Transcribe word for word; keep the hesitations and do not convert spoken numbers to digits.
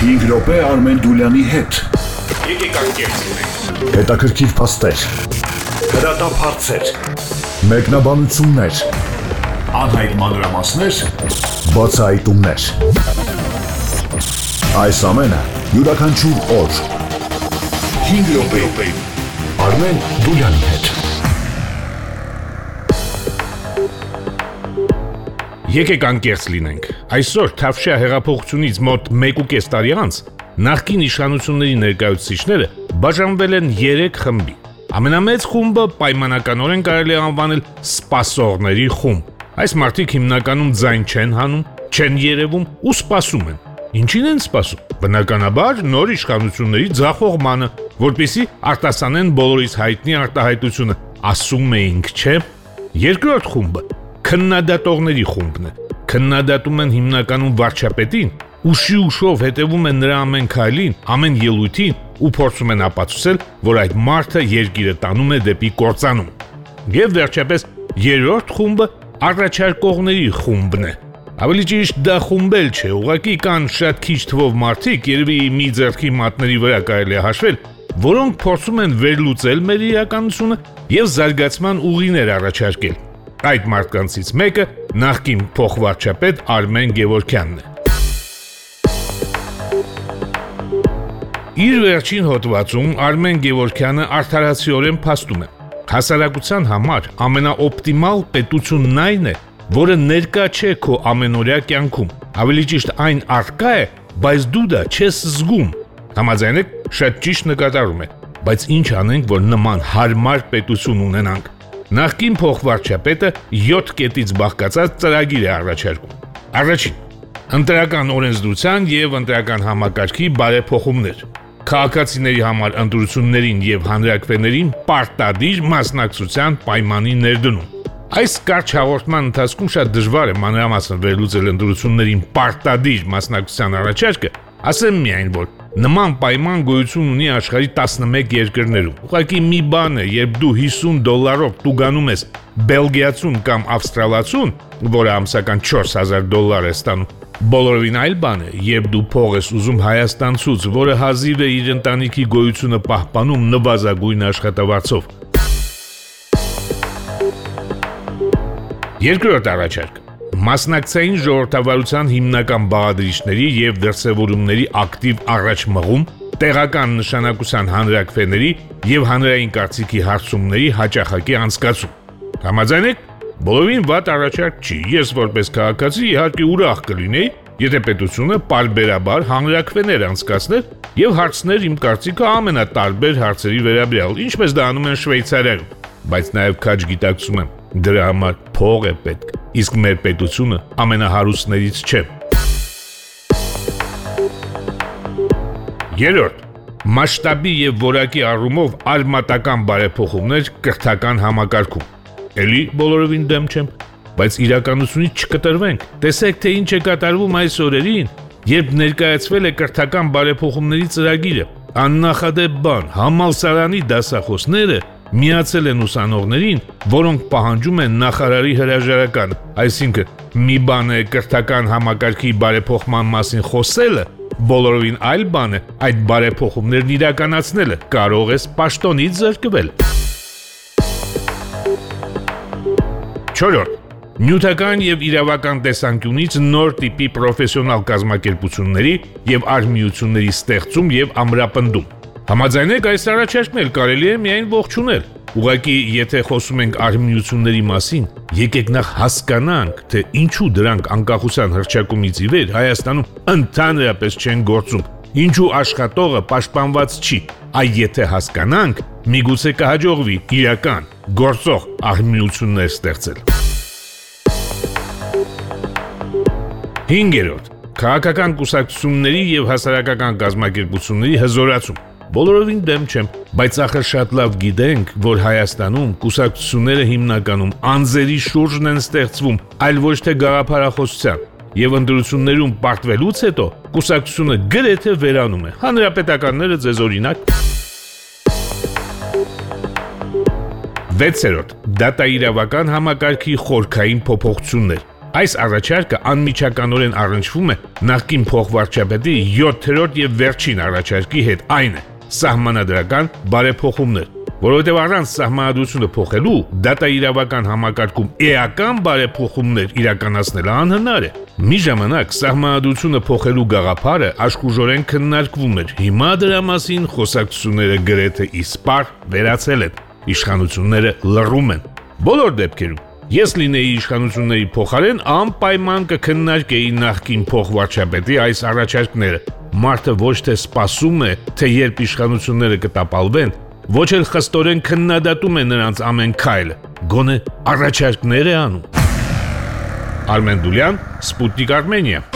հինգ րոպե Արմեն Դուլյանի հետ։ Եկեք անկեղծենք։ Հետաքրքիր փաստեր, հրատապ հարցեր, մեկնաբանություններ, անհայտ մանրամասներ, բացահայտումներ։ Այս ամենը յուրաքանչյուր օր հինգ րոպե Արմեն Դուլյանի հետ։ Եկեք անկեղծ լինենք։ Այսօր Թավշյա հեղափոխությունից մոտ մեկ ու կես տարի անց նախկին իշխանությունների ներկայացուցիչները բաժանվել են երեք խմբի։ Ամենամեծ խումբը պայմանականորեն կարելի է անվանել սպասողների խումբ։ Այս մարդիկ հիմնականում ձայն չեն հանում, չեն երևում ու սպասում են։ Ինչին են սպասում։ Բնականաբար նոր իշխանությունների ձախողմանը, որպեսզի արտասանեն բոլորիս հայտնի արտահայտությունը, ասում էինք, չէ։ Երկրորդ խումբը քննադատողների խումբն է։ Քննադատում են հիմնականում վարչապետին, ուշի ուշով հետևում են նրա ամեն քայլին, ամեն ելույթին ու փորձում են ապացուցել, որ այդ մարդը երկիրը տանում է դեպի կործանում։ Եվ վերջապես երրորդ խումբը առաջարկողների խումբն է։ Ավելի ճիշտ դա խումբել չէ, ուղղակի կան շատ քիչ թվով մարդիկ, երևի մի ձեռքի մատների վրա կարելի է հաշվել, որոնք փորձում են վերլուծել մեր իրականությունը եւ զարգացման ուղիներ առաջարկել։ Այդ մարդկանցից մեկը նախկին փոխվարչապետ Արմեն Գևորգյանն է։ Իր վերջին հոդվածում Արմեն Գևորգյանը արդարացիորեն փաստում է. հասարակության համար ամենաօպտիմալ պետությունն այն է, որը ներկա չէ քո ամենօրյա կյանքում։ Ավելի ճիշտ այն առկա է, բայց դու դա չես զգում։ Համաձայն եք, շատ ճիշտ նկատառում է, բայց ինչ անենք, որ նման հարմար պետություն ունենանք։ Նախկին փոխվարչապետը յոթ կետից բաղկացած ծրագիր է առաջարկում։ Առաջին. ընտրական օրենսդրության եւ ընտրական համակարգի բարեփոխումներ։ Քաղաքացիների համար ընտրություններին եւ հանրակրվեներին պարտադիր մասնակցության պայմանի ներդնում։ Այս կարճ հաղորդման ընթացքում շատ դժվար է մանրամասն վերլուծել ընտրություններին պարտադիր մասնակցության առաջարկը, ասեմ միայն, որ նման պայման գոյություն ունի աշխարհի տասնմեկ երկրներում։ Ուղղակի մի բան է, երբ դու հիսուն դոլարով տուգանում ես բելգիացուն կամ ավստրալացուն, որը ամսական չորս հազար դոլար է ստանում, բոլորովին այլ բան է, երբ դու փող ես ուզում հայաստանցուց, որը հազիվ է իր ընտանիքի գոյությունը պահպանում նվազագույն աշխատավարձով։ Երկրորդ առաջարկը. մասնակցային ժողովրդավարության հիմնական բաղադրիչների եւ դրսեւորումների ակտիվ առաջմղում, տեղական նշանակության հանրակրվեների եւ հանրային կարծիքի հարցումների հաճախակի անցկացում։ Համաձայն եք, բոլորին վատ առաջարկ չի։ Ես որպես քաղաքացի իհարկե ուրախ կլինեի, եթե պետությունը պարբերաբար հանրակրվեներ անցկացներ եւ հարցներ իմ կարծիքը ամենատարբեր հարցերի վերաբերյալ, ինչպես դա անում են Շվեյցարիայում, բայց նաեւ քաջ գիտակցում եմ, դրա համար փող է պետք, իսկ մեր պետությունը ամենահարուստներից չէ։ Երրորդ. մասշտաբի եւ որակի առումով արմատական բարեփոխումներ կրթական համակարգում։ Էլի բոլորովին դեմ չեմ, բայց իրականությունից չկտրվենք։ Տեսեք, թե ինչ է կատարվում այս օրերին, երբ ներկայացվել է կրթական բարեփոխումների ծրագիրը։ Աննախադեպ բան, համալսարանի դասախոսները միացել են ուսանողներին, որոնք պահանջում են նախարարի հրաժարականը, այսինքն մի բան է կրթական համակարգի բարեփոխման մասին խոսելը, բոլորովին այլ բան է այդ բարեփոխումներն իրականացնելը, կարող ես պաշտոնից զրկվել։ Չորրորդ. նյութական եւ իրավական տեսանկյունից նոր տիպի պրոֆեսիոնալ կազմակերպությունների եւ արհմիությունների ստեղծում եւ ամրապնդում։ Համաձայն եք, այս առաջարկն էլ կարելի է միայն ողջունել։ Ուղղակի, եթե խոսում ենք արհմիությունների մասին, եկեք նախ հասկանանք, թե ինչու դրանք անկախության հռչակումից ի վեր Հայաստանում ընդհանրապես չեն գործում, ինչու աշխատողը պաշտպանված չի։ Այ եթե հասկանանք, միգուցե կհաջողվի իրական, գործող արհմիություններ ստեղծել։ Հինգերորդ. քաղաքական կուսակցությունների եւ հասարակական կազմակերպությունների հզորացում։ Բոլորովին դեմ չեմ, բայց ախր շատ լավ գիտենք, որ Հայաստանում կուսակցությունները հիմնականում անձերի շուրջն են ստեղծվում, այլ ոչ թե գաղափարախոսության, եւ ընտրություններում պարտվելուց հետո կուսակցությունը գրեթե վերանում է։ Հանրապետականները ձեզ օրինակ։ Վեցերորդ. դատաիրավական համակարգի խորքային փոփոխություններ։ Այս առաջարկը անմիջականորեն առնչվում է նախկին փոխվարչապետի յոթերորդ եւ վերջին առաջարկի հետ, այն է սահմանադրական բարեփոխումներ, որովհետեւ առանց սահմանադրությունը փոխելու դատաիրավական համակարգում էական բարեփոխումներ իրականացնելը անհնար է։ Մի ժամանակ սահմանադրությունը փոխելու գաղափարը աշխուժորեն քննարկվում էր, հիմա դրա մասին խոսակցությունները գրեթե իսպառ վերացել են, իշխանությունները լռում են։ Բոլոր դեպքերում Ես լինեի իշխանությունների փոխարեն անպայման կքննարկեի նախկին փոխվարչապետի այս առաջարկները։ Մարդը ոչ թե սպասում է, թե երբ իշխանությունները կտապալվեն, ոչ էլ խստորեն քննադատում է նրանց ամեն քայլը, գոնե առաջարկներ է անում։ Արմեն Դուլյան, Սպուտնիկ Արմենիա։